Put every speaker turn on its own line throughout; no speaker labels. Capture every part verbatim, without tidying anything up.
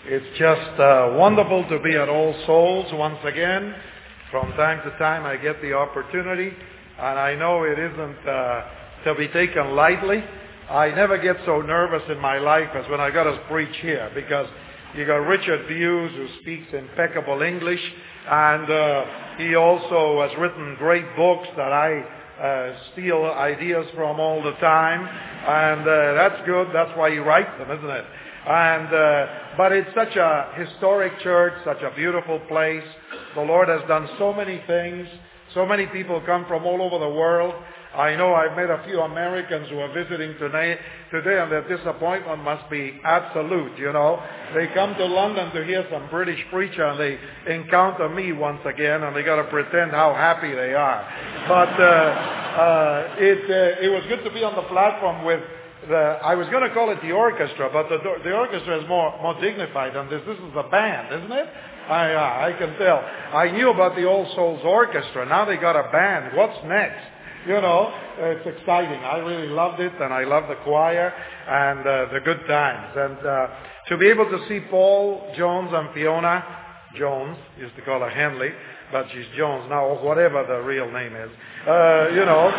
It's just uh, wonderful to be at All Souls once again. From time to time I get the opportunity, and I know it isn't uh, to be taken lightly. I never get so nervous in my life as when I got to preach here, because you got Richard Hughes, who speaks impeccable English, and uh, he also has written great books that I uh, steal ideas from all the time, and uh, that's good. That's why he writes them, isn't it? And uh, but it's such a historic church, such a beautiful place. The Lord has done so many things. So many people come from all over the world. I know I've met a few Americans who are visiting today, today, and their disappointment must be absolute, you know. They come to London to hear some British preacher, and they encounter me once again, and they got to pretend how happy they are. But uh, uh, it, uh, it was good to be on the platform with The, I was going to call it the orchestra, but the, the orchestra is more, more dignified than this. This is the band, isn't it? I, uh, I can tell. I knew about the All Souls Orchestra. Now they got a band. What's next? You know, it's exciting. I really loved it, and I love the choir and uh, the good times. And uh, to be able to see Paul, Jones, and Fiona, Jones, used to call her Henley, but she's Jones now, or whatever the real name is. Uh, you know,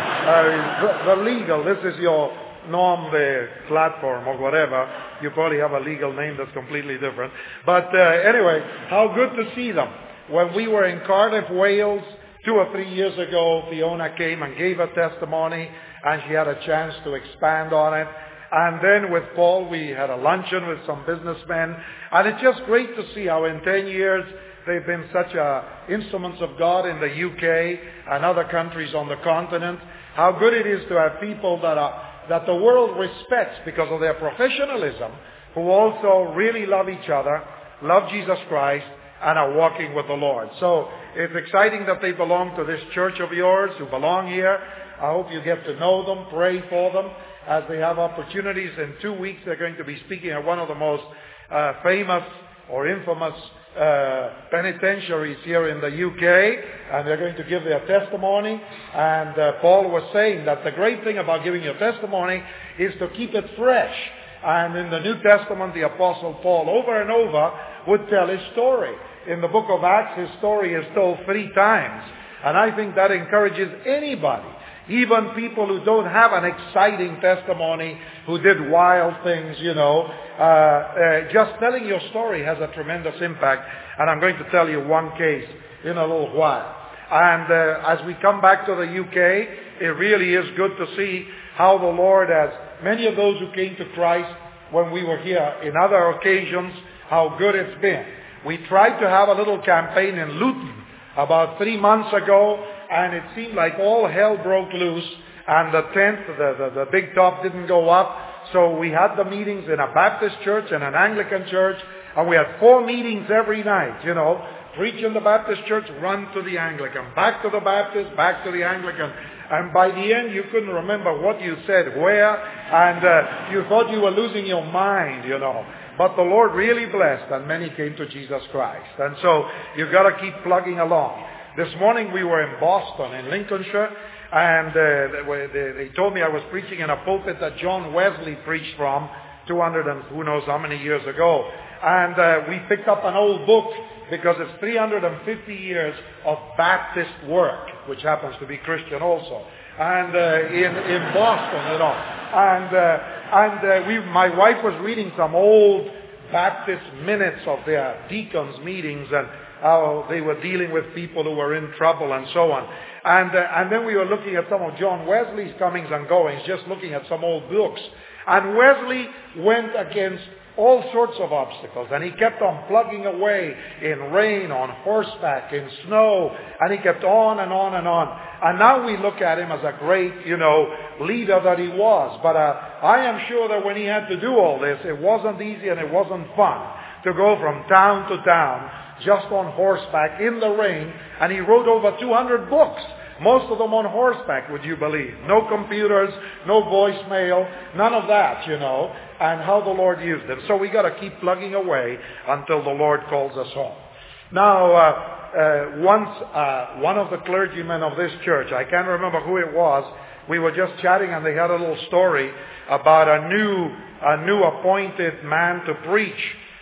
uh, the, the legal, this is your norm, the platform or whatever. You probably have a legal name that's completely different. But uh, anyway, how good to see them. When we were in Cardiff, Wales, two or three years ago, Fiona came and gave her testimony, and she had a chance to expand on it. And then with Paul, we had a luncheon with some businessmen. And it's just great to see how in ten years they've been such a instruments of God in the U K and other countries on the continent. How good it is to have people that are that the world respects because of their professionalism, who also really love each other, love Jesus Christ, and are walking with the Lord. So it's exciting that they belong to this church of yours, who belong here. I hope you get to know them, pray for them, as they have opportunities. In two weeks they're going to be speaking at one of the most uh, famous or infamous uh, penitentiaries here in the U K, and they're going to give their testimony. And uh, Paul was saying that the great thing about giving your testimony is to keep it fresh. And in the New Testament, the Apostle Paul over and over would tell his story. In the book of Acts, his story is told three times. And I think that encourages anybody, even people who don't have an exciting testimony, who did wild things, you know. Uh, uh, just telling your story has a tremendous impact. And I'm going to tell you one case in a little while. And uh, as we come back to the U K, it really is good to see how the Lord has, many of those who came to Christ when we were here in other occasions, how good it's been. We tried to have a little campaign in Luton about three months ago, and it seemed like all hell broke loose, and the tent, the, the, the big top didn't go up. So we had the meetings in a Baptist church and an Anglican church, and we had four meetings every night, you know. Preach in the Baptist church, run to the Anglican, back to the Baptist, back to the Anglican. And by the end, you couldn't remember what you said where, and uh, you thought you were losing your mind, you know. But the Lord really blessed, and many came to Jesus Christ. And so you've got to keep plugging along. This morning we were in Boston, in Lincolnshire, and uh, they, they told me I was preaching in a pulpit that John Wesley preached from two hundred and who knows how many years ago. And uh, we picked up an old book because it's three hundred fifty years of Baptist work, which happens to be Christian also. And uh, in, in Boston, you know. And, uh, and uh, we, my wife was reading some old Baptist minutes of their deacons' meetings and how they were dealing with people who were in trouble and so on. And, uh, and then we were looking at some of John Wesley's comings and goings, just looking at some old books. And Wesley went against all sorts of obstacles, and he kept on plugging away in rain, on horseback, in snow, and he kept on and on and on. And now we look at him as a great, you know, leader that he was. But uh, I am sure that when he had to do all this, it wasn't easy and it wasn't fun to go from town to town just on horseback in the rain. And he wrote over two hundred books. Most of them on horseback, would you believe? No computers, no voicemail, none of that, you know, and how the Lord used them. So we got to keep plugging away until the Lord calls us home. Now, uh, uh, once uh, one of the clergymen of this church, I can't remember who it was, we were just chatting and they had a little story about a new, a new appointed man to preach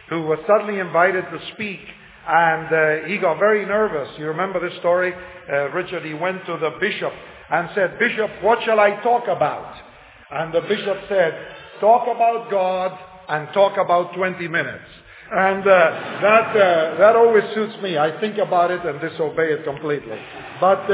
who was suddenly invited to speak, and uh, he got very nervous. You remember this story, uh, Richard? He went to the bishop and said, "Bishop, what shall I talk about?" And the bishop said, "Talk about God and talk about twenty minutes." And uh, that uh, that always suits me. I think about it and disobey it completely. But uh,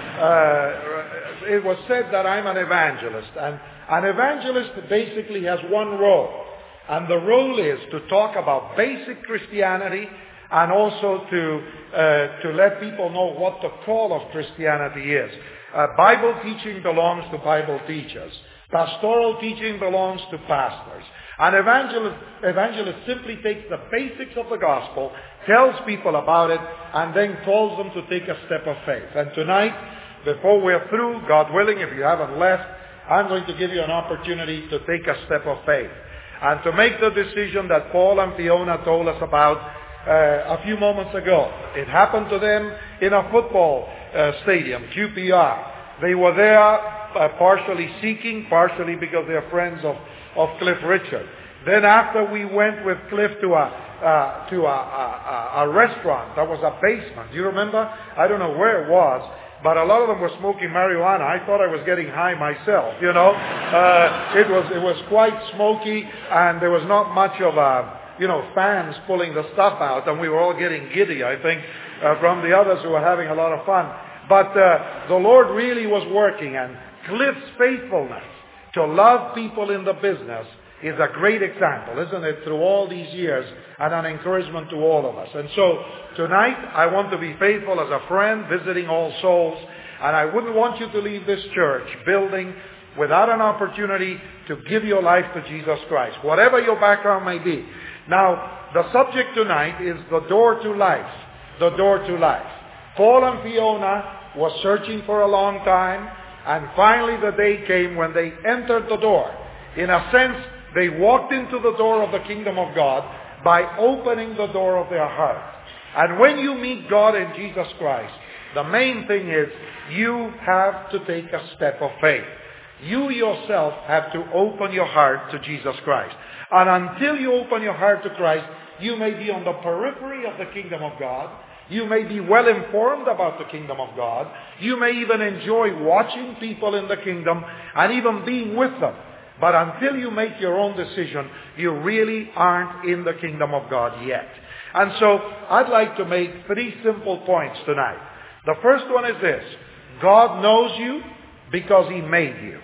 uh, it was said that I'm an evangelist. And an evangelist basically has one role. And the role is to talk about basic Christianity and also to, uh, to let people know what the call of Christianity is. Uh, Bible teaching belongs to Bible teachers. Pastoral teaching belongs to pastors. An evangelist, evangelist simply takes the basics of the gospel, tells people about it, and then calls them to take a step of faith. And tonight, before we're through, God willing, if you haven't left, I'm going to give you an opportunity to take a step of faith. And to make the decision that Paul and Fiona told us about uh, a few moments ago. It happened to them in a football uh, stadium, Q P R. They were there uh, partially seeking, partially because they're friends of of Cliff Richard. Then after we went with Cliff to a uh, to a, a, a restaurant, that was a basement. Do you remember? I don't know where it was, but a lot of them were smoking marijuana. I thought I was getting high myself. You know, uh, it was it was quite smoky, and there was not much of a you know fans pulling the stuff out, and we were all getting giddy. I think uh, from the others who were having a lot of fun. But uh, the Lord really was working, and Cliff's faithfulness to love people in the business is a great example, isn't it, through all these years, and an encouragement to all of us. And so tonight I want to be faithful as a friend visiting All Souls, and I wouldn't want you to leave this church building without an opportunity to give your life to Jesus Christ, whatever your background may be. Now, the subject tonight is the door to life, the door to life. Paul and Fiona were searching for a long time, and finally the day came when they entered the door. In a sense, they walked into the door of the kingdom of God by opening the door of their heart. And when you meet God in Jesus Christ, the main thing is you have to take a step of faith. You yourself have to open your heart to Jesus Christ. And until you open your heart to Christ, you may be on the periphery of the kingdom of God. You may be well informed about the kingdom of God. You may even enjoy watching people in the kingdom and even being with them. But until you make your own decision, you really aren't in the kingdom of God yet. And so I'd like to make three simple points tonight. The first one is this: God knows you because He made you.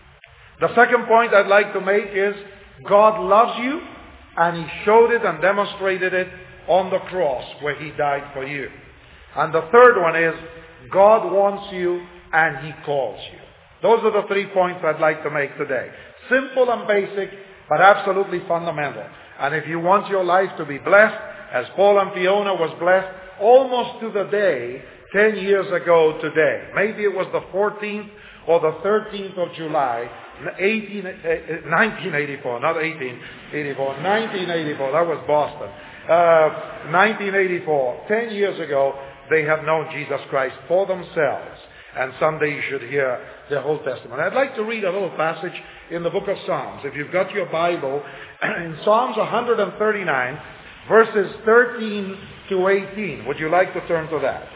The second point I'd like to make is God loves you, and He showed it and demonstrated it on the cross where He died for you. And the third one is God wants you and He calls you. Those are the three points I'd like to make today. Simple and basic, but absolutely fundamental. And if you want your life to be blessed, as Paul and Fiona was blessed, almost to the day, ten years ago today, maybe it was the fourteenth or the thirteenth of July, eighteen, nineteen eighty-four, not eighteen eighty-four, nineteen eighty-four, that was Boston. Uh, nineteen eighty-four, ten years ago, they have known Jesus Christ for themselves. And someday you should hear the whole testimony. I'd like to read a little passage in the book of Psalms. If you've got your Bible, in Psalms one thirty-nine, verses thirteen to eighteen. Would you like to turn to that?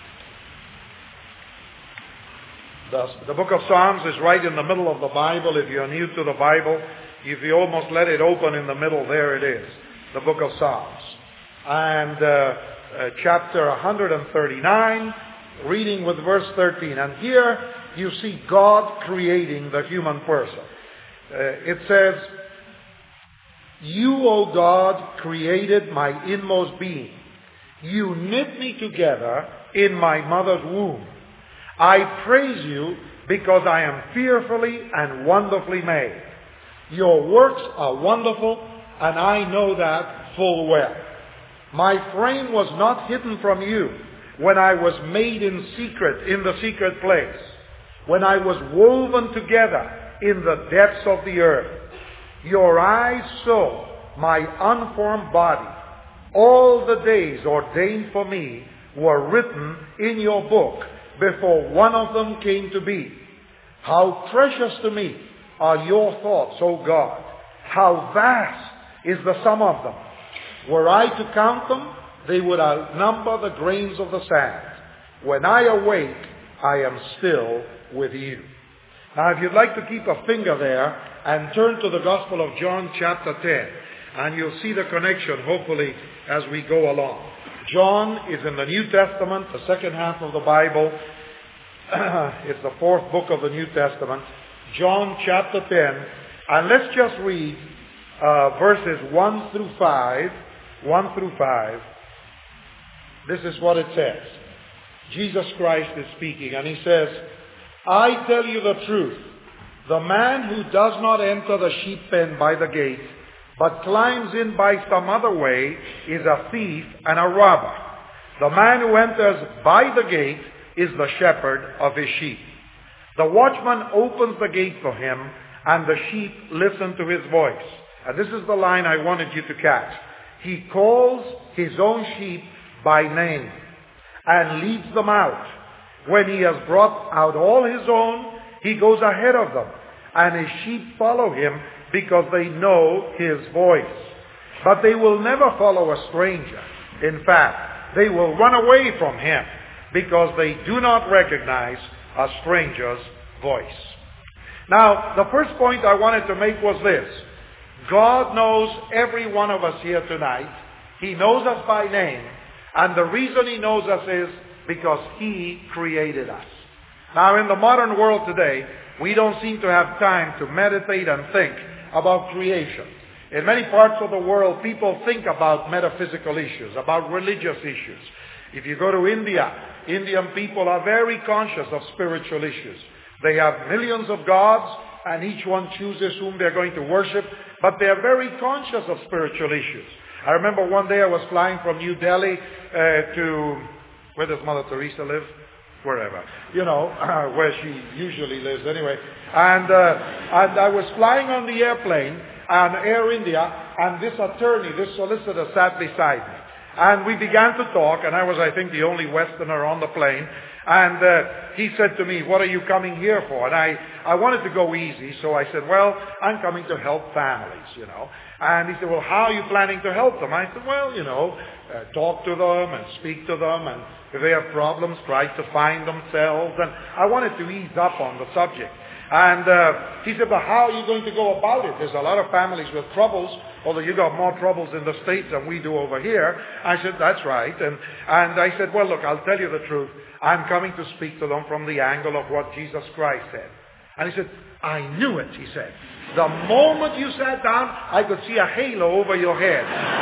The, the book of Psalms is right in the middle of the Bible. If you're new to the Bible, if you almost let it open in the middle, there it is. The book of Psalms. And uh, uh, chapter one thirty-nine, reading with verse thirteen. And here you see God creating the human person. Uh, it says, "You, O God, created my inmost being. You knit me together in my mother's womb. I praise you because I am fearfully and wonderfully made. Your works are wonderful, and I know that full well. My frame was not hidden from you when I was made in secret, in the secret place, when I was woven together in the depths of the earth. Your eyes saw my unformed body. All the days ordained for me were written in your book before one of them came to be. How precious to me are your thoughts, O God. How vast is the sum of them. Were I to count them, they would outnumber the grains of the sand. When I awake, I am still with you. Now, if you'd like to keep a finger there and turn to the Gospel of John chapter ten, and you'll see the connection, hopefully, as we go along. John is in the New Testament, the second half of the Bible. It's the fourth book of the New Testament. John chapter ten. And let's just read uh, verses one through five. one through five. This is what it says. Jesus Christ is speaking, and he says, I tell you the truth. The man who does not enter the sheep pen by the gate, but climbs in by some other way, is a thief and a robber. The man who enters by the gate is the shepherd of his sheep. The watchman opens the gate for him, and the sheep listen to his voice. And this is the line I wanted you to catch. He calls his own sheep by name and leads them out. When he has brought out all his own, he goes ahead of them, and his sheep follow him because they know his voice. But they will never follow a stranger. In fact, they will run away from him because they do not recognize a stranger's voice. Now, the first point I wanted to make was this. God knows every one of us here tonight. He knows us by name. And the reason he knows us is because he created us. Now, in the modern world today, we don't seem to have time to meditate and think about creation. In many parts of the world, people think about metaphysical issues, about religious issues. If you go to India, Indian people are very conscious of spiritual issues. They have millions of gods, and each one chooses whom they're going to worship, but they're very conscious of spiritual issues. I remember one day I was flying from New Delhi uh, to, where does Mother Teresa live? Wherever. You know, uh, where she usually lives anyway. And, uh, and I was flying on the airplane, on Air India, and this attorney, this solicitor sat beside me. And we began to talk, and I was, I think, the only Westerner on the plane. And uh, he said to me, what are you coming here for? And I, I wanted to go easy, so I said, well, I'm coming to help families, you know. And he said, well, how are you planning to help them? I said, well, you know, uh, talk to them and speak to them, and if they have problems, try to find themselves. And I wanted to ease up on the subject. And uh, he said, but how are you going to go about it? There's a lot of families with troubles, although you got more troubles in the States than we do over here. I said, that's right. And, and I said, well, look, I'll tell you the truth. I'm coming to speak to them from the angle of what Jesus Christ said. And he said, I knew it, he said. The moment you sat down, I could see a halo over your head.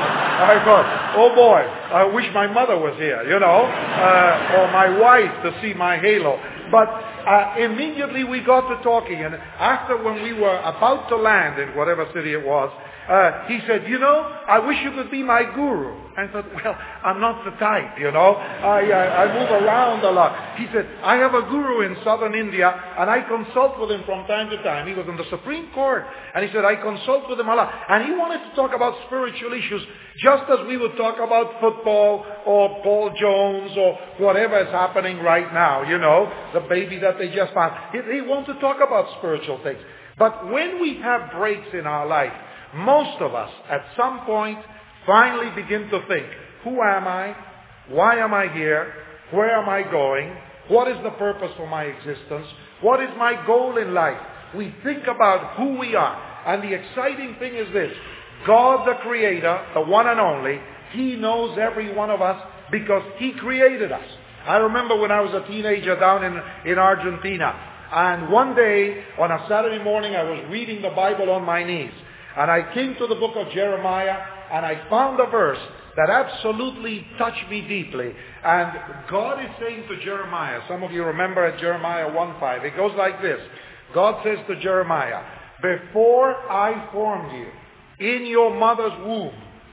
I thought, oh boy, I wish my mother was here, you know, uh, or my wife to see my halo. But uh, immediately we got to talking, and after when we were about to land in whatever city it was, uh, he said, you know, I wish you could be my guru. I thought, well, I'm not the type, you know. I, I, I move around a lot. He said, I have a guru in southern India, and I consult with him from time to time. He was in the Supreme Court, and he said, I consult with him a lot. And he wanted to talk about spiritual issues, just as we would talk about football or Paul Jones or whatever is happening right now, you know, the baby that they just found. He, he wanted to talk about spiritual things. But when we have breaks in our life, most of us, at some point, finally begin to think, who am I? Why am I here? Where am I going? What is the purpose for my existence? What is my goal in life? We think about who we are. And the exciting thing is this. God the Creator, the one and only, He knows every one of us because He created us. I remember when I was a teenager down in, in Argentina. And one day, on a Saturday morning, I was reading the Bible on my knees. And I came to the book of Jeremiah, and I found a verse that absolutely touched me deeply. And God is saying to Jeremiah, some of you remember at Jeremiah one five, it goes like this. God says to Jeremiah, before I formed you in your mother's womb,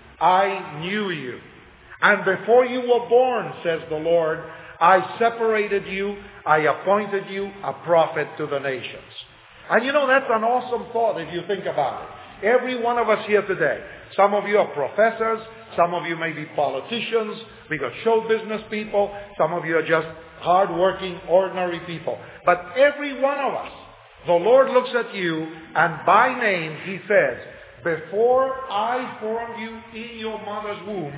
I knew you. And before you were born, says the Lord, I separated you, I appointed you a prophet to the nations. And you know, that's an awesome thought if you think about it. Every one of us here today, some of you are professors, some of you may be politicians, we got show business people, some of you are just hard-working, ordinary people. But every one of us, the Lord looks at you, and by name He says, before I formed you in your mother's womb,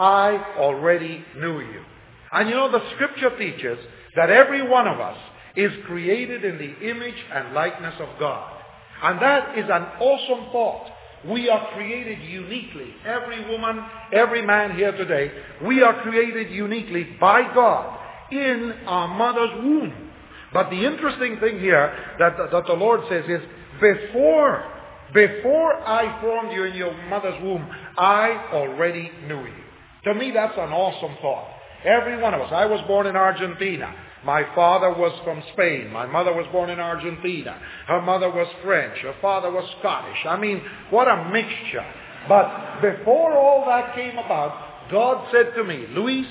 I already knew you. And you know, the scripture teaches that every one of us is created in the image and likeness of God. And that is an awesome thought. We are created uniquely. Every woman, every man here today, we are created uniquely by God in our mother's womb. But the interesting thing here that, that the Lord says is, before, before I formed you in your mother's womb, I already knew you. To me, that's an awesome thought. Every one of us. I was born in Argentina. My father was from Spain. My mother was born in Argentina. Her mother was French. Her father was Scottish. I mean, what a mixture. But before all that came about, God said to me, Luis,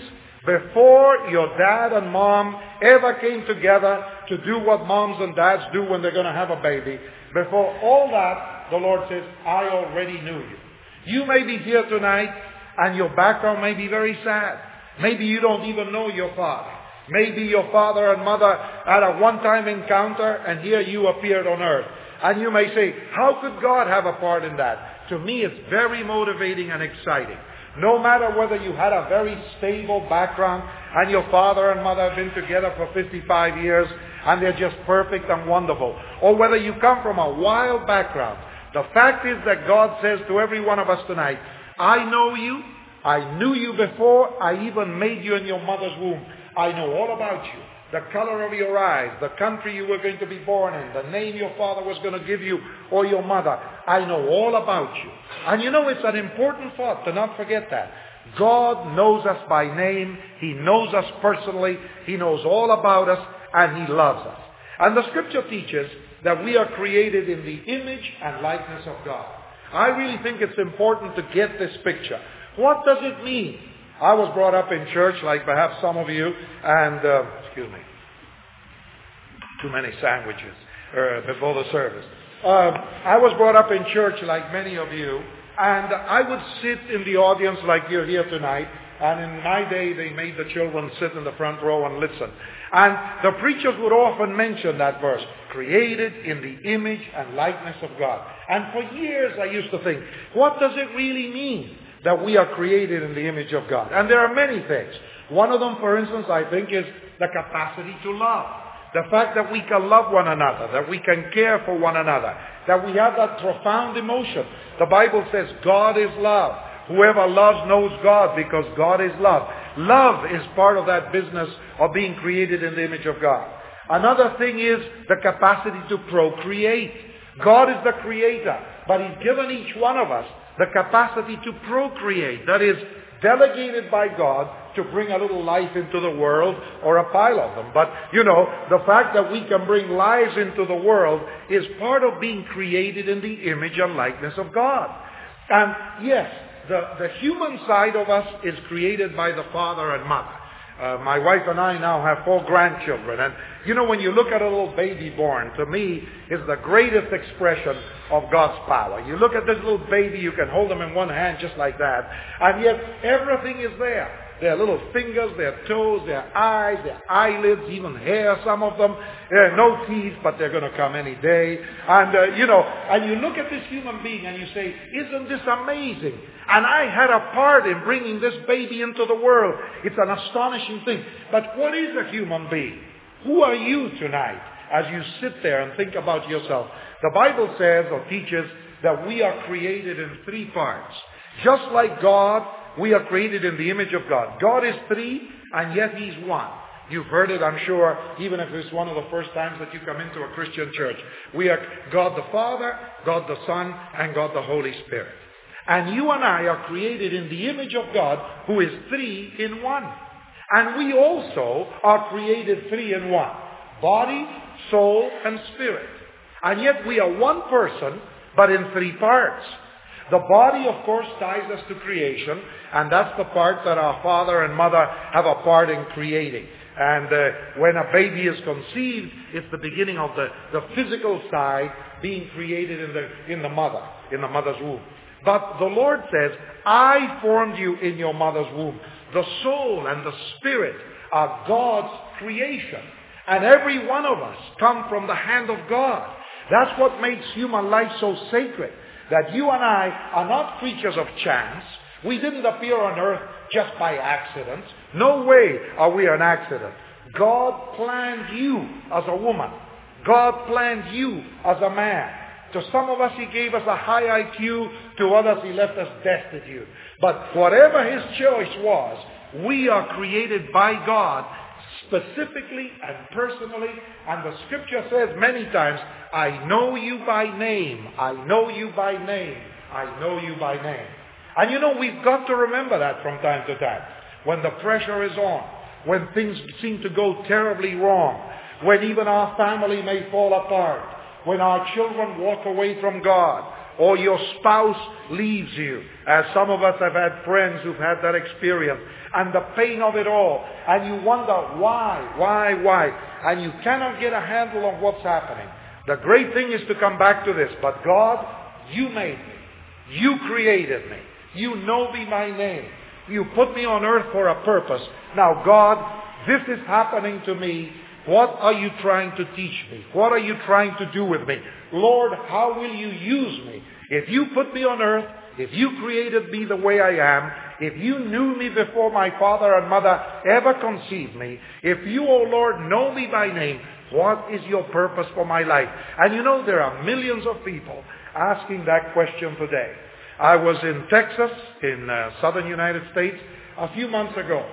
before your dad and mom ever came together to do what moms and dads do when they're going to have a baby, before all that, the Lord says, I already knew you. You may be here tonight and your background may be very sad. Maybe you don't even know your father. Maybe your father and mother had a one-time encounter and here you appeared on earth. And you may say, how could God have a part in that? To me, it's very motivating and exciting. No matter whether you had a very stable background and your father and mother have been together for fifty-five years and they're just perfect and wonderful, or whether you come from a wild background, the fact is that God says to every one of us tonight, I know you. I knew you before I even made you in your mother's womb. I know all about you. The color of your eyes, the country you were going to be born in, the name your father was going to give you or your mother. I know all about you. And you know, it's an important thought to not forget that. God knows us by name. He knows us personally. He knows all about us and He loves us. And the scripture teaches that we are created in the image and likeness of God. I really think it's important to get this picture. What does it mean? I was brought up in church, like perhaps some of you, and, uh, excuse me, too many sandwiches uh, before the service. Um, I was brought up in church like many of you, and I would sit in the audience like you're here tonight, and in my day they made the children sit in the front row and listen. And the preachers would often mention that verse, created in the image and likeness of God. And for years I used to think, what does it really mean that we are created in the image of God? And there are many things. One of them, for instance, I think is the capacity to love. The fact that we can love one another, that we can care for one another, that we have that profound emotion. The Bible says God is love. Whoever loves knows God because God is love. Love is part of that business of being created in the image of God. Another thing is the capacity to procreate. God is the creator, but He's given each one of us the capacity to procreate. That is, delegated by God to bring a little life into the world or a pile of them. But, you know, the fact that we can bring lives into the world is part of being created in the image and likeness of God. And yes, the, the human side of us is created by the father and mother. Uh, my wife and I now have four grandchildren. And, you know, when you look at a little baby born, to me, is the greatest expression of God's power. You look at this little baby, you can hold them in one hand just like that. And yet, everything is there. Their little fingers, their toes, their eyes, their eyelids, even hair, some of them. There are no teeth, but they're going to come any day. And, uh, you know, and you look at this human being and you say, isn't this amazing? And I had a part in bringing this baby into the world. It's an astonishing thing. But what is a human being? Who are you tonight as you sit there and think about yourself? The Bible says or teaches that we are created in three parts. Just like God, we are created in the image of God. God is three, and yet He's one. You've heard it, I'm sure, even if it's one of the first times that you come into a Christian church. We are God the Father, God the Son, and God the Holy Spirit. And you and I are created in the image of God, who is three in one. And we also are created three in one. Body, soul, and spirit. And yet we are one person, but in three parts. The body, of course, ties us to creation, and that's the part that our father and mother have a part in creating. And uh, when a baby is conceived, it's the beginning of the, the physical side being created in the, in the mother, in the mother's womb. But the Lord says, I formed you in your mother's womb. The soul and the spirit are God's creation. And every one of us come from the hand of God. That's what makes human life so sacred. that you and I are not creatures of chance. We didn't appear on earth just by accident. No way are we an accident. God planned you as a woman. God planned you as a man. To some of us, He gave us a high I Q. To others, He left us destitute. But whatever His choice was, we are created by God specifically and personally. And the Scripture says many times, I know you by name. I know you by name. I know you by name. And you know, we've got to remember that from time to time. When the pressure is on, when things seem to go terribly wrong, when even our family may fall apart, when our children walk away from God, or your spouse leaves you, as some of us have had friends who've had that experience, and the pain of it all, and you wonder why, why, why, and you cannot get a handle on what's happening. The great thing is to come back to this. But God, you made me. You created me. You know me by name. You put me on earth for a purpose. Now, God, this is happening to me. What are you trying to teach me? What are you trying to do with me? Lord, how will you use me? If you put me on earth, if you created me the way I am, if you knew me before my father and mother ever conceived me, if you, O Lord, know me by name, what is your purpose for my life? And you know, there are millions of people asking that question today. I was in Texas, in uh, southern United States, a few months ago,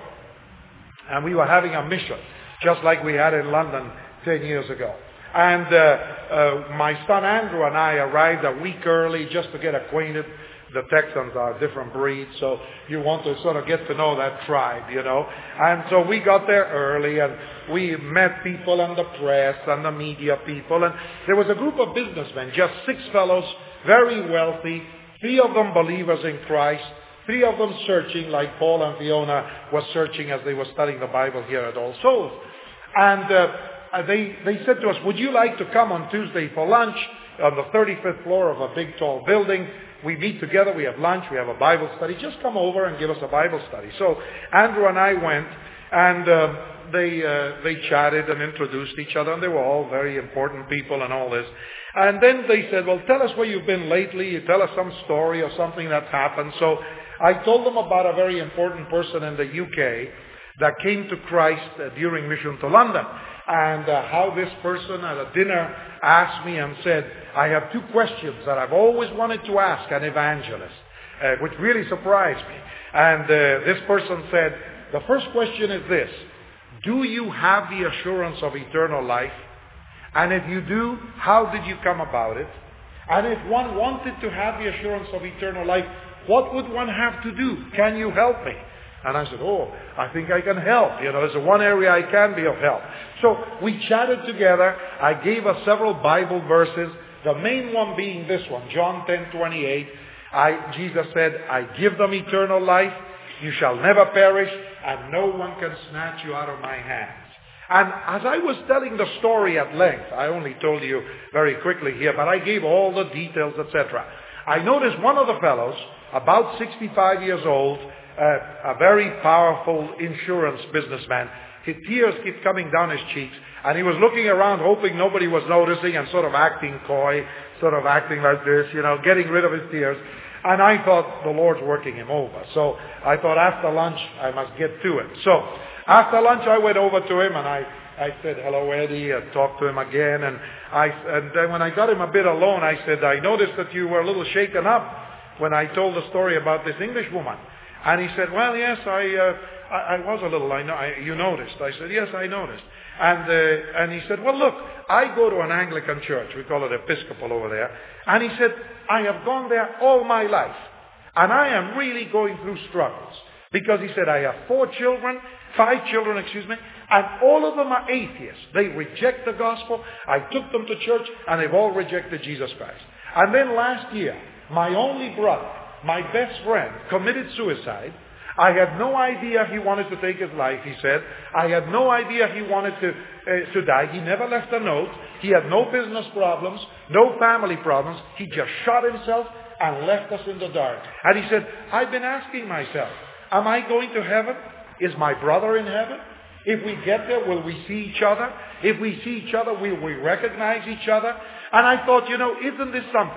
and we were having a mission, just like we had in London ten years ago. And uh, uh, my son Andrew and I arrived a week early just to get acquainted. The Texans are a different breed, so you want to sort of get to know that tribe, you know. And so we got there early, and we met people and the press and the media people. And there was a group of businessmen, just six fellows, very wealthy, three of them believers in Christ, three of them searching like Paul and Fiona were searching as they were studying the Bible here at All Souls. And uh, they, they said to us, would you like to come on Tuesday for lunch on the thirty-fifth floor of a big tall building? We meet together, we have lunch, we have a Bible study. Just come over and give us a Bible study. So Andrew and I went, and uh, they uh, they chatted and introduced each other, and they were all very important people and all this. And then they said, well, tell us where you've been lately. You tell us some story or something that's happened. So I told them about a very important person in the U K that came to Christ uh, during Mission to London. And uh, how this person at a dinner asked me and said, I have two questions that I've always wanted to ask an evangelist, uh, which really surprised me. And uh, this person said, the first question is this: do you have the assurance of eternal life? And if you do, how did you come about it? And if one wanted to have the assurance of eternal life, what would one have to do? Can you help me? And I said, oh, I think I can help. You know, there's one area I can be of help. So we chatted together. I gave us several Bible verses, the main one being this one, John ten twenty-eight. I, Jesus said, I give them eternal life. You shall never perish, and no one can snatch you out of my hands. And as I was telling the story at length, I only told you very quickly here, but I gave all the details, et cetera. I noticed one of the fellows, about sixty-five years old, Uh, a very powerful insurance businessman. His tears keep coming down his cheeks, and he was looking around hoping nobody was noticing and sort of acting coy, sort of acting like this, you know, getting rid of his tears. And I thought the Lord's working him over. So I thought after lunch I must get to it. So after lunch I went over to him and I, I said, hello Eddie, and talked to him again. And I, and then when I got him a bit alone, I said, I noticed that you were a little shaken up when I told the story about this English woman. And he said, well, yes, I, uh, I, I was a little, I know, I, you noticed. I said, yes, I noticed. And, uh, and he said, well, look, I go to an Anglican church. We call it Episcopal over there. And he said, I have gone there all my life. And I am really going through struggles. Because he said, I have four children, five children, excuse me, and all of them are atheists. They reject the gospel. I took them to church, and they've all rejected Jesus Christ. And then last year, my only brother, my best friend, committed suicide. I had no idea he wanted to take his life, he said. I had no idea he wanted to, uh, to die. He never left a note. He had no business problems, no family problems. He just shot himself and left us in the dark. And he said, I've been asking myself, am I going to heaven? Is my brother in heaven? If we get there, will we see each other? If we see each other, will we recognize each other? And I thought, you know, isn't this something?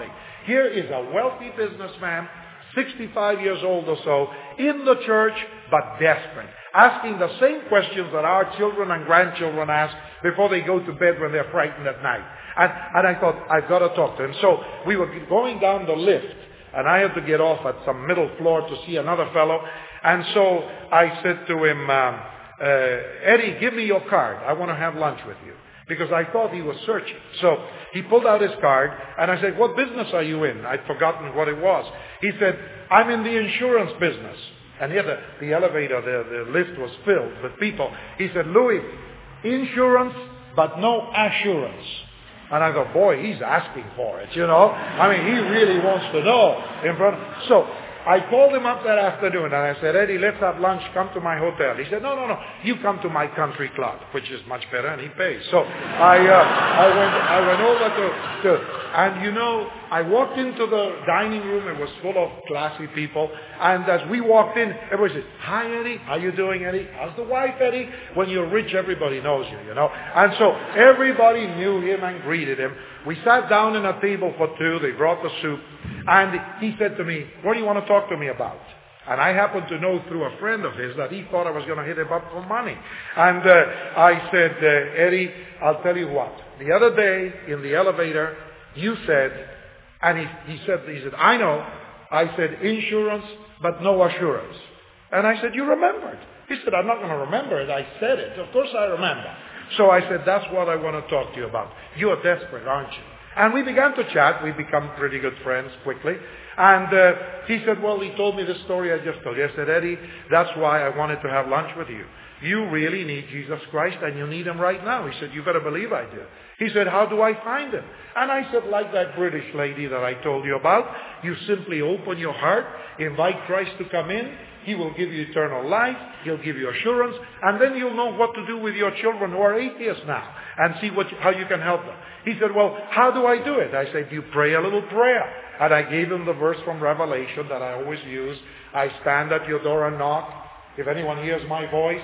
Here is a wealthy businessman, sixty-five years old or so, in the church, but desperate, asking the same questions that our children and grandchildren ask before they go to bed when they're frightened at night. And, and I thought, I've got to talk to him. So we were going down the lift, and I had to get off at some middle floor to see another fellow. And so I said to him, um, uh, Eddie, give me your card. I want to have lunch with you. Because I thought he was searching. So he pulled out his card, and I said, what business are you in? I'd forgotten what it was. He said, I'm in the insurance business. And here the, the elevator, the, the lift was filled with people. He said, Louis, insurance, but no assurance. And I thought, boy, he's asking for it, you know. I mean, he really wants to know. In front. So I called him up that afternoon and I said, Eddie, let's have lunch. Come to my hotel. He said, no, no, no. You come to my country club, which is much better, and he pays. So I, uh, I went, I went over to, to, and you know, I walked into the dining room. It was full of classy people. And as we walked in, everybody said, hi, Eddie. How you doing, Eddie? How's the wife, Eddie? When you're rich, everybody knows you, you know. And so everybody knew him and greeted him. We sat down in a table for two. They brought the soup. And he said to me, what do you want to talk to me about? And I happened to know through a friend of his that he thought I was going to hit him up for money. And uh, I said, uh, Eddie, I'll tell you what. The other day in the elevator, you said, and he, he said, he said, I know. I said, insurance, but no assurance. And I said, you remembered. He said, I'm not going to remember it. I said it. Of course I remember. So I said, that's what I want to talk to you about. You're desperate, aren't you? And we began to chat. We become pretty good friends quickly. And uh, he said, well, he told me the story I just told you. I said, Eddie, that's why I wanted to have lunch with you. You really need Jesus Christ, and you need him right now. He said, you better believe I do. He said, how do I find him? And I said, like that British lady that I told you about, you simply open your heart, invite Christ to come in. He will give you eternal life. He'll give you assurance. And then you'll know what to do with your children who are atheists now and see what, how you can help them. He said, well, how do I do it? I said, you pray a little prayer. And I gave him the verse from Revelation that I always use. I stand at your door and knock. If anyone hears my voice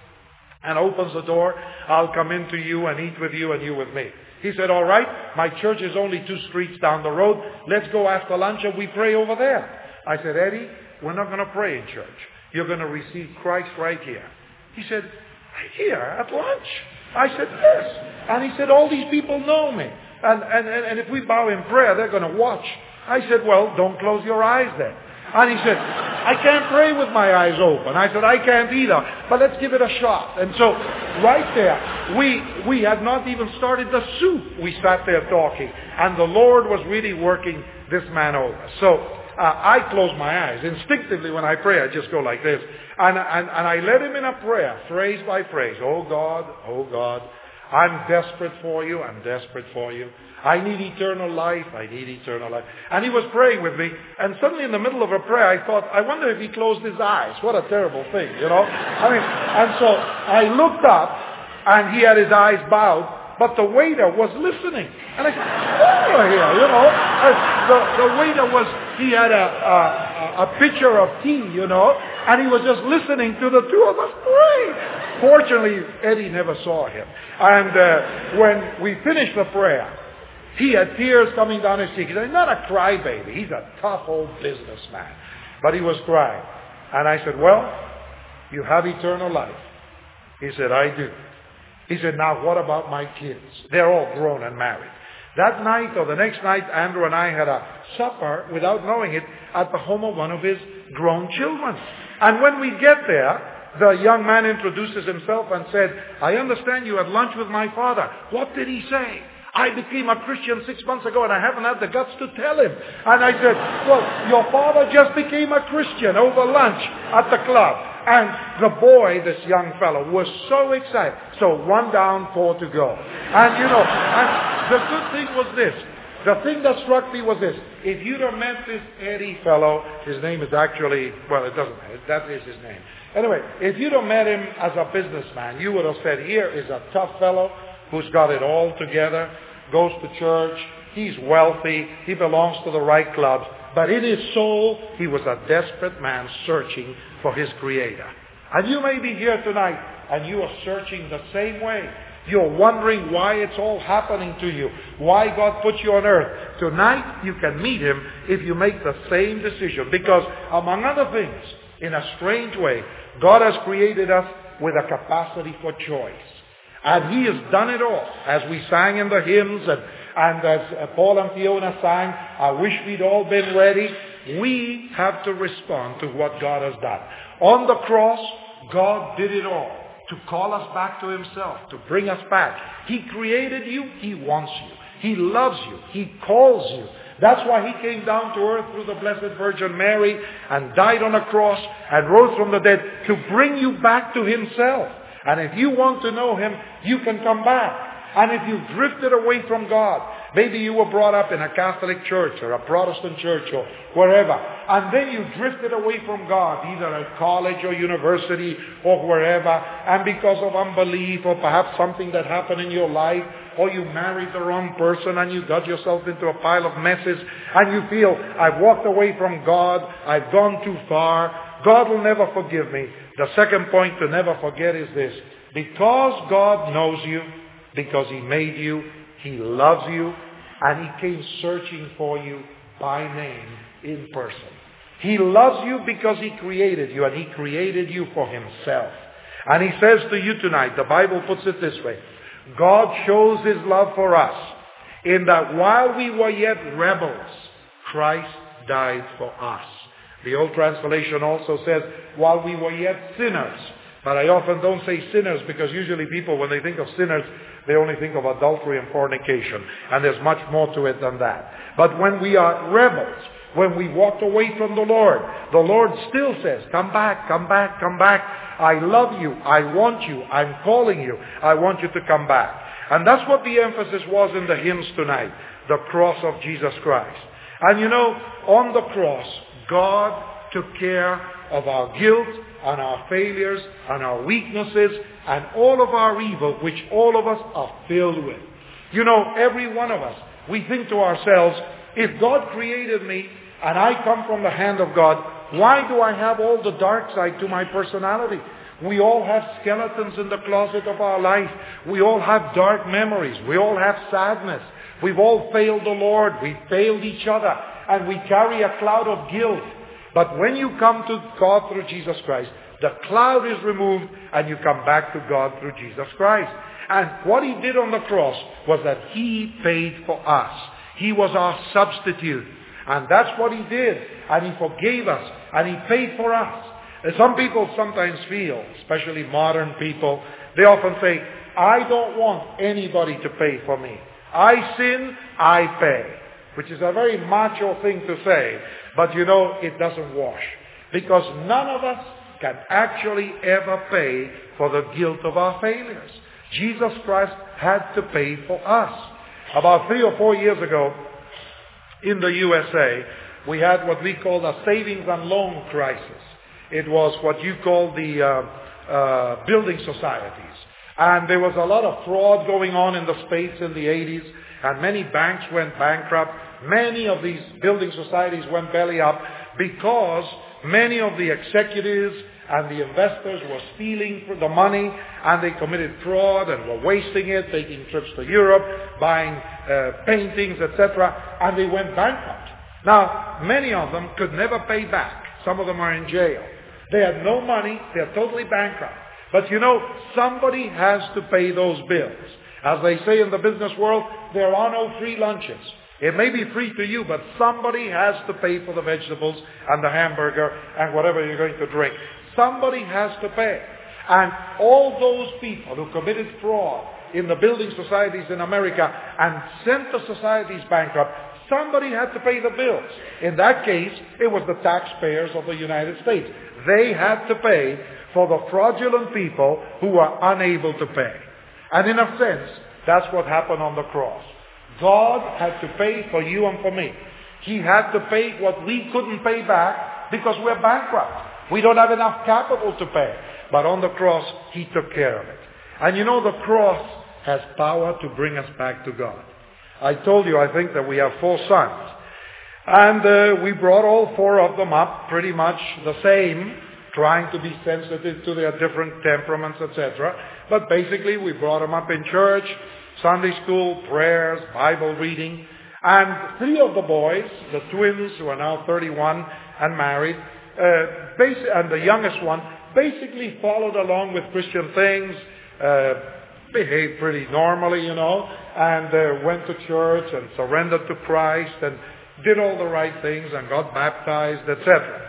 and opens the door, I'll come into you and eat with you and you with me. He said, all right, my church is only two streets down the road. Let's go after lunch and we pray over there. I said, Eddie, we're not going to pray in church. You're going to receive Christ right here. He said, right here at lunch? I said, yes. And he said, all these people know me. And, and, and if we bow in prayer, they're going to watch. I said, well, don't close your eyes then. And he said, I can't pray with my eyes open. I said, I can't either. But let's give it a shot. And so right there, we, we had not even started the soup. We sat there talking. And the Lord was really working this man over. So Uh, I close my eyes. Instinctively when I pray, I just go like this. And, and, and I led him in a prayer, phrase by phrase. Oh God, oh God, I'm desperate for you. I'm desperate for you. I need eternal life. I need eternal life. And he was praying with me. And suddenly in the middle of a prayer, I thought, I wonder if he closed his eyes. What a terrible thing, you know. I mean, and so I looked up and he had his eyes bowed. But the waiter was listening. And I said, over here, you know. The, the waiter was, he had a, a, a pitcher of tea, you know. And he was just listening to the two of us pray. Fortunately, Eddie never saw him. And uh, when we finished the prayer, he had tears coming down his cheeks. He's not a crybaby. He's a tough old businessman. But he was crying. And I said, well, you have eternal life. He said, I do. He said, now what about my kids? They're all grown and married. That night or the next night, Andrew and I had a supper, without knowing it, at the home of one of his grown children. And when we get there, the young man introduces himself and said, I understand you had lunch with my father. What did he say? I became a Christian six months ago and I haven't had the guts to tell him. And I said, well, your father just became a Christian over lunch at the club. And the boy, this young fellow, was so excited. So one down, four to go. And you know, and the good thing was this. The thing that struck me was this. If you'd have met this Eddie fellow, his name is actually, well, it doesn't matter. That is his name. Anyway, if you'd have met him as a businessman, you would have said, here is a tough fellow who's got it all together, goes to church, he's wealthy, he belongs to the right clubs. But in his soul, he was a desperate man searching for his Creator. And you may be here tonight and you are searching the same way. You're wondering why it's all happening to you, why God put you on earth. Tonight, you can meet Him if you make the same decision. Because, among other things, in a strange way, God has created us with a capacity for choice. And He has done it all. As we sang in the hymns, and, and as Paul and Fiona sang, I wish we'd all been ready. We have to respond to what God has done. On the cross, God did it all to call us back to Himself, to bring us back. He created you. He wants you. He loves you. He calls you. That's why He came down to earth through the Blessed Virgin Mary and died on a cross and rose from the dead to bring you back to Himself. And if you want to know Him, you can come back. And if you've drifted away from God, maybe you were brought up in a Catholic church or a Protestant church or wherever, and then you drifted away from God, either at college or university or wherever, and because of unbelief or perhaps something that happened in your life, or you married the wrong person and you got yourself into a pile of messes, and you feel, I've walked away from God, I've gone too far, God will never forgive me. The second point to never forget is this: because God knows you, because He made you, He loves you, and He came searching for you by name in person. He loves you because He created you, and He created you for Himself. And He says to you tonight, the Bible puts it this way: God shows His love for us in that while we were yet rebels, Christ died for us. The old translation also says, while we were yet sinners. But I often don't say sinners because usually people, when they think of sinners, they only think of adultery and fornication. And there's much more to it than that. But when we are rebels, when we walked away from the Lord, the Lord still says, come back, come back, come back. I love you. I want you. I'm calling you. I want you to come back. And that's what the emphasis was in the hymns tonight, the cross of Jesus Christ. And you know, on the cross, God took care of our guilt and our failures and our weaknesses and all of our evil, which all of us are filled with. You know, every one of us, we think to ourselves, if God created me and I come from the hand of God, why do I have all the dark side to my personality? We all have skeletons in the closet of our life. We all have dark memories. We all have sadness. We've all failed the Lord. We've failed each other. And we carry a cloud of guilt. But when you come to God through Jesus Christ, the cloud is removed and you come back to God through Jesus Christ. And what He did on the cross was that He paid for us. He was our substitute. And that's what He did. And He forgave us. And He paid for us. And some people sometimes feel, especially modern people, they often say, I don't want anybody to pay for me. I sin, I pay. Which is a very macho thing to say. But you know, it doesn't wash. Because none of us can actually ever pay for the guilt of our failures. Jesus Christ had to pay for us. About three or four years ago, in the U S A, we had what we call a savings and loan crisis. It was what you call the uh, uh, building societies. And there was a lot of fraud going on in the States in the eighties. And many banks went bankrupt. Many of these building societies went belly up because many of the executives and the investors were stealing the money and they committed fraud and were wasting it, taking trips to Europe, buying uh, paintings, et cetera. And they went bankrupt. Now, many of them could never pay back. Some of them are in jail. They had no money. They're totally bankrupt. But you know, somebody has to pay those bills. As they say in the business world, there are no free lunches. It may be free to you, but somebody has to pay for the vegetables and the hamburger and whatever you're going to drink. Somebody has to pay. And all those people who committed fraud in the building societies in America and sent the societies bankrupt, somebody had to pay the bills. In that case, it was the taxpayers of the United States. They had to pay for the fraudulent people who were unable to pay. And in a sense, that's what happened on the cross. God had to pay for you and for me. He had to pay what we couldn't pay back because we're bankrupt. We don't have enough capital to pay. But on the cross, He took care of it. And you know, the cross has power to bring us back to God. I told you, I think, that we have four sons. And uh, we brought all four of them up pretty much the same. trying to be sensitive to their different temperaments, et cetera. But basically, we brought them up in church, Sunday school, prayers, Bible reading. And three of the boys, the twins who are now thirty-one and married, uh, basi- and the youngest one, basically followed along with Christian things, uh, behaved pretty normally, you know, and uh, went to church and surrendered to Christ and did all the right things and got baptized, et cetera.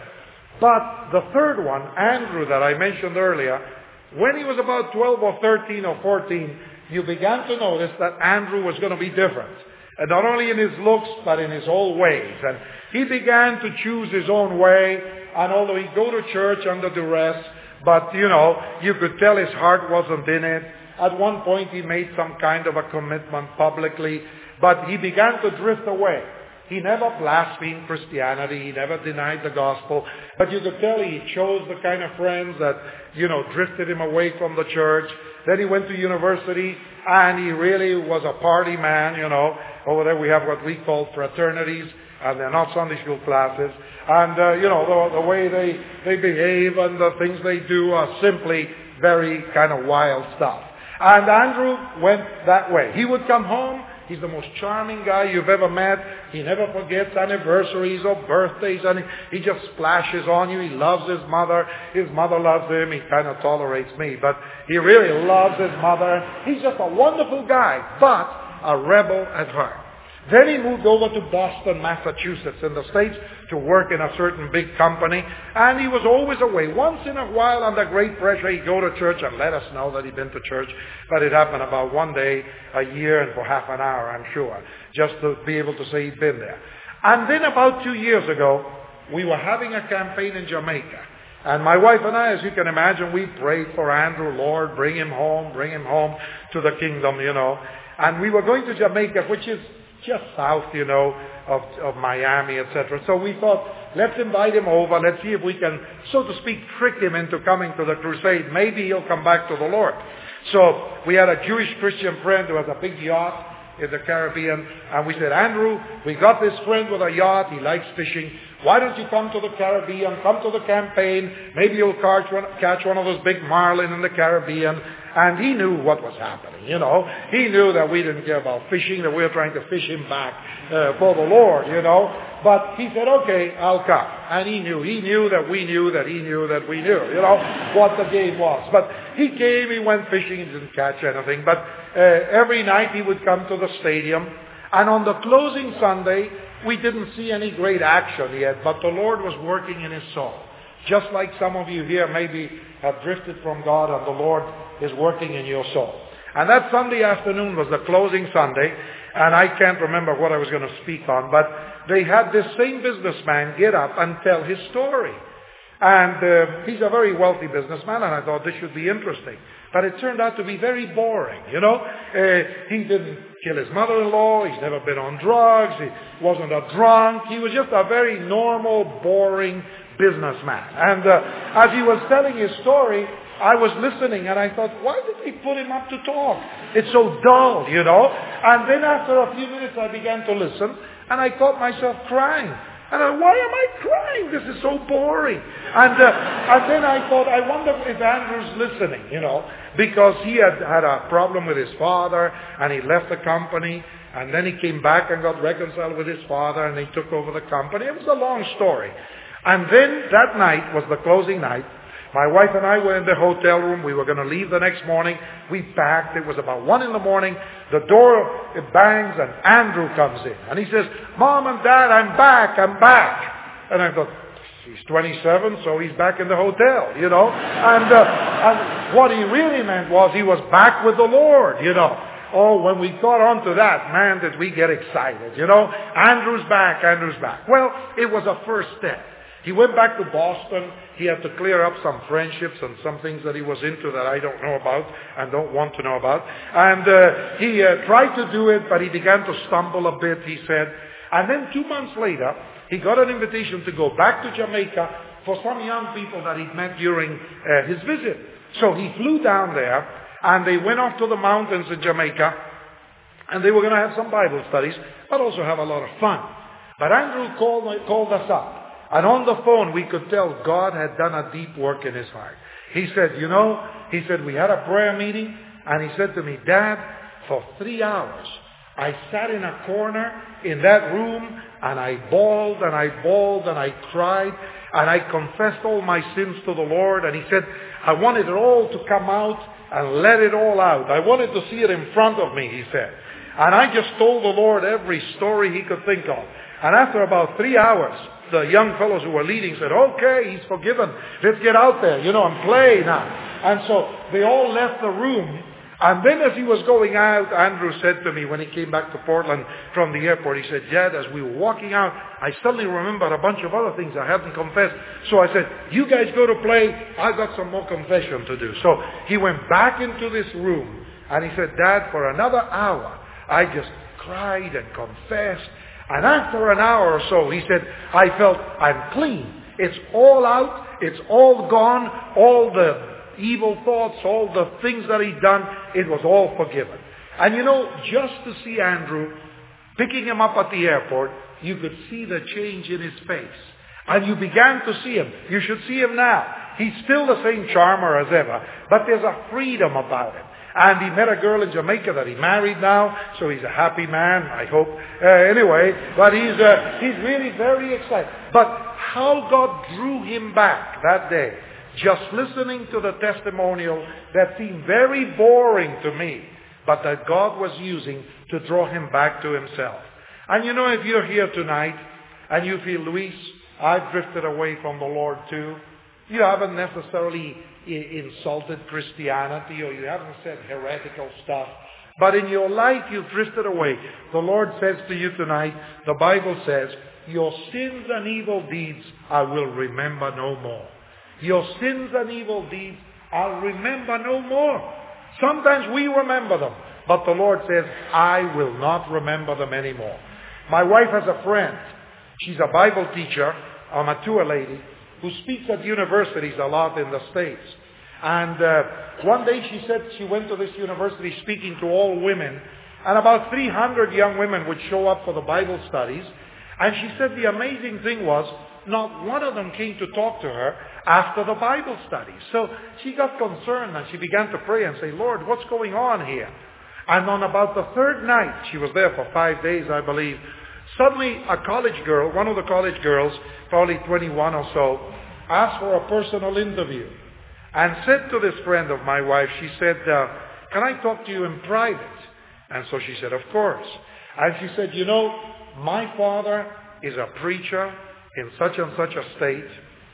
But the third one, Andrew, that I mentioned earlier, when he was about twelve or thirteen or fourteen, you began to notice that Andrew was going to be different. And not only in his looks, but in his whole ways. And he began to choose his own way. And although he'd go to church under duress, but, you know, you could tell his heart wasn't in it. At one point he made some kind of a commitment publicly, but he began to drift away. He never blasphemed Christianity. He never denied the gospel. But you could tell he chose the kind of friends that, you know, drifted him away from the church. Then he went to university, and he really was a party man, you know. Over there we have what we call fraternities, and they're not Sunday school classes. And, uh, you know, the, the way they, they behave and the things they do are simply very kind of wild stuff. And Andrew went that way. He would come home. He's the most charming guy you've ever met. He never forgets anniversaries or birthdays, and he, he just splashes on you. He loves his mother. His mother loves him. He kind of tolerates me, but he really loves his mother. He's just a wonderful guy, but a rebel at heart. Then he moved over to Boston, Massachusetts, in the States, to work in a certain big company. And he was always away. Once in a while, under great pressure, he'd go to church and let us know that he'd been to church. But it happened about one day a year and for half an hour, I'm sure, just to be able to say he'd been there. And then about two years ago, we were having a campaign in Jamaica. And my wife and I, as you can imagine, we prayed for Andrew. Lord, bring him home, bring him home to the kingdom, you know. And we were going to Jamaica, which is just south, you know, of, of Miami, et cetera. So we thought, let's invite him over. Let's see if we can, so to speak, trick him into coming to the crusade. Maybe he'll come back to the Lord. So we had a Jewish Christian friend who has a big yacht in the Caribbean. And we said, Andrew, we got this friend with a yacht. He likes fishing. Why don't you come to the Caribbean? Come to the campaign. Maybe you'll catch one, catch one of those big marlin in the Caribbean. And he knew what was happening, you know. He knew that we didn't care about fishing, that we were trying to fish him back uh, for the Lord, you know. But he said, okay, I'll come. And he knew. He knew that we knew that he knew that we knew, you know, what the game was. But he came, he went fishing, he didn't catch anything. But uh, every night he would come to the stadium. And on the closing Sunday, we didn't see any great action yet, but the Lord was working in his soul. Just like some of you here maybe have drifted from God, and the Lord is working in your soul. And that Sunday afternoon was the closing Sunday, and I can't remember what I was going to speak on, but they had this same businessman get up and tell his story. And uh, he's a very wealthy businessman, and I thought this should be interesting. But it turned out to be very boring, you know. Uh, he didn't kill his mother-in-law. He's never been on drugs. He wasn't a drunk. He was just a very normal, boring businessman. And uh, as he was telling his story, I was listening, and I thought, why did they put him up to talk? It's so dull, you know. And then after a few minutes, I began to listen, and I caught myself crying. And I, why am I crying? This is so boring. And, uh, and then I thought, I wonder if Andrew's listening, you know, because he had had a problem with his father, and he left the company, and then he came back and got reconciled with his father, and he took over the company. It was a long story. And then that night was the closing night. My wife and I were in the hotel room. We were going to leave the next morning. We packed. It was about one in the morning. The door, it bangs, and Andrew comes in. And he says, Mom and Dad, I'm back. I'm back. And I thought, he's twenty-seven, so he's back in the hotel, you know. And, uh, and what he really meant was he was back with the Lord, you know. Oh, when we got onto that, man, did we get excited, you know. Andrew's back, Andrew's back. Well, it was a first step. He went back to Boston. He had to clear up some friendships and some things that he was into that I don't know about and don't want to know about. And uh, he uh, tried to do it, but he began to stumble a bit, he said. And then two months later, he got an invitation to go back to Jamaica for some young people that he'd met during uh, his visit. So he flew down there, and they went off to the mountains in Jamaica, and they were going to have some Bible studies, but also have a lot of fun. But Andrew called, called us up. And on the phone, we could tell God had done a deep work in his heart. He said, you know, he said, we had a prayer meeting, and he said to me, Dad, for three hours, I sat in a corner in that room, and I bawled, and I bawled, and I cried, and I confessed all my sins to the Lord. And he said, I wanted it all to come out and let it all out. I wanted to see it in front of me, he said. And I just told the Lord every story he could think of. And after about three hours, the young fellows who were leading said, okay, he's forgiven. Let's get out there, you know, and play now. And so they all left the room. And then as he was going out, Andrew said to me when he came back to Portland from the airport, he said, Dad, as we were walking out, I suddenly remembered a bunch of other things I hadn't confessed. So I said, you guys go to play. I've got some more confession to do. So he went back into this room and he said, Dad, for another hour, I just cried and confessed. And after an hour or so, he said, I felt I'm clean. It's all out. It's all gone. All the evil thoughts, all the things that he'd done, it was all forgiven. And you know, just to see Andrew, picking him up at the airport, you could see the change in his face. And you began to see him. You should see him now. He's still the same charmer as ever, but there's a freedom about him. And he met a girl in Jamaica that he married now, so he's a happy man, I hope. Uh, anyway, but he's uh, he's really very excited. But how God drew him back that day, just listening to the testimonial that seemed very boring to me, but that God was using to draw him back to himself. And you know, if you're here tonight and you feel, Luis, I've drifted away from the Lord too. You haven't necessarily insulted Christianity or you haven't said heretical stuff, but in your life you've drifted away. The Lord says to you tonight, the Bible says, your sins and evil deeds I will remember no more. Your sins and evil deeds I'll remember no more. Sometimes we remember them, but the Lord says, I will not remember them anymore. My wife has a friend. She's a Bible teacher, a mature lady, who speaks at universities a lot in the States. And uh, one day she said she went to this university speaking to all women, and about three hundred young women would show up for the Bible studies. And she said the amazing thing was, not one of them came to talk to her after the Bible study. So she got concerned and she began to pray and say, Lord, what's going on here? And on about the third night, she was there for five days, I believe, suddenly a college girl, one of the college girls, probably twenty-one or so, asked for a personal interview and said to this friend of my wife, she said, uh, can I talk to you in private? And so she said, of course. And she said, you know, my father is a preacher in such and such a state,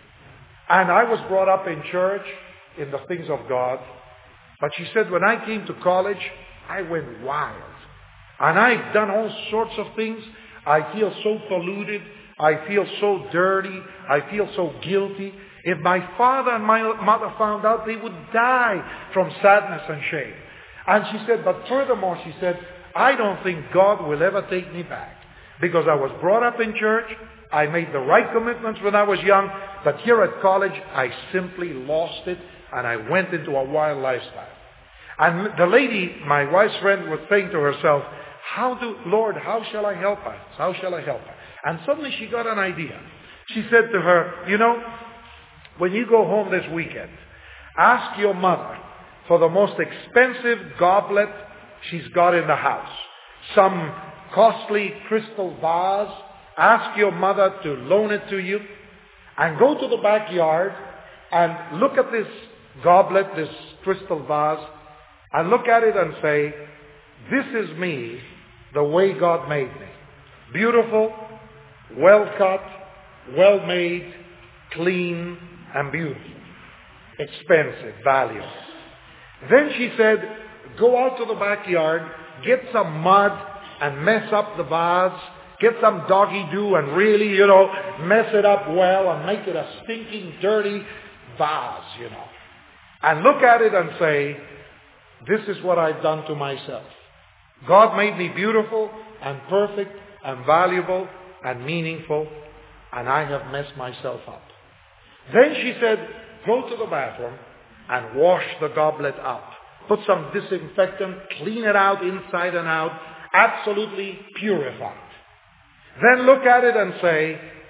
and I was brought up in church in the things of God. But she said, when I came to college, I went wild. And I've done all sorts of things. I feel so polluted. I feel so dirty. I feel so guilty. If my father and my mother found out, they would die from sadness and shame. And she said, but furthermore, she said, I don't think God will ever take me back. Because I was brought up in church. I made the right commitments when I was young. But here at college, I simply lost it. And I went into a wild lifestyle. And the lady, my wife's friend, was saying to herself, how do, Lord, how shall I help her? How shall I help her? And suddenly she got an idea. She said to her, you know, when you go home this weekend, ask your mother for the most expensive goblet she's got in the house. Some costly crystal vase. Ask your mother to loan it to you. And go to the backyard and look at this goblet, this crystal vase, and look at it and say, this is me the way God made me. Beautiful, well cut, well made, clean, and beautiful. Expensive, valuable. Then she said, go out to the backyard, get some mud and mess up the vase, get some doggy do and really, you know, mess it up well and make it a stinking, dirty vase, you know. And look at it and say, this is what I've done to myself. God made me beautiful and perfect and valuable and meaningful, and I have messed myself up. Then she said, go to the bathroom and wash the goblet up. Put some disinfectant, clean it out inside and out, absolutely purified. Then look at it and say,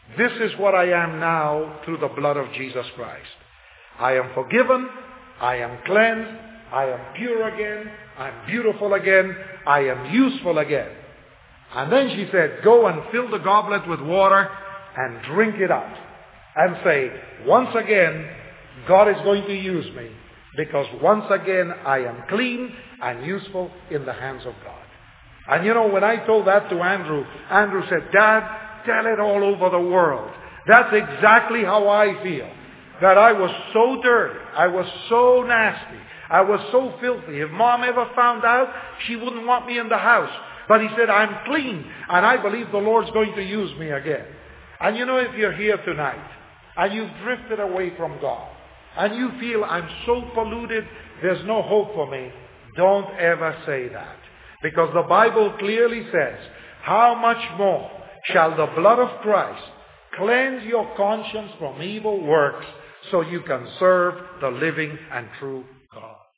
This is what I am now through the blood of Jesus Christ. I am forgiven. I am cleansed. I am pure again. I'm beautiful again. I am useful again. And then she said, go and fill the goblet with water and drink it out. And say, once again, God is going to use me because once again I am clean and useful in the hands of God. And you know, when I told that to Andrew, Andrew said, Dad, tell it all over the world. That's exactly how I feel. That I was so dirty. I was so nasty. I was so filthy. If Mom ever found out, she wouldn't want me in the house. But he said, I'm clean, and I believe the Lord's going to use me again. And you know, if you're here tonight, and you've drifted away from God, and you feel, I'm so polluted, there's no hope for me, don't ever say that. Because the Bible clearly says, how much more shall the blood of Christ cleanse your conscience from evil works so you can serve the living and true God.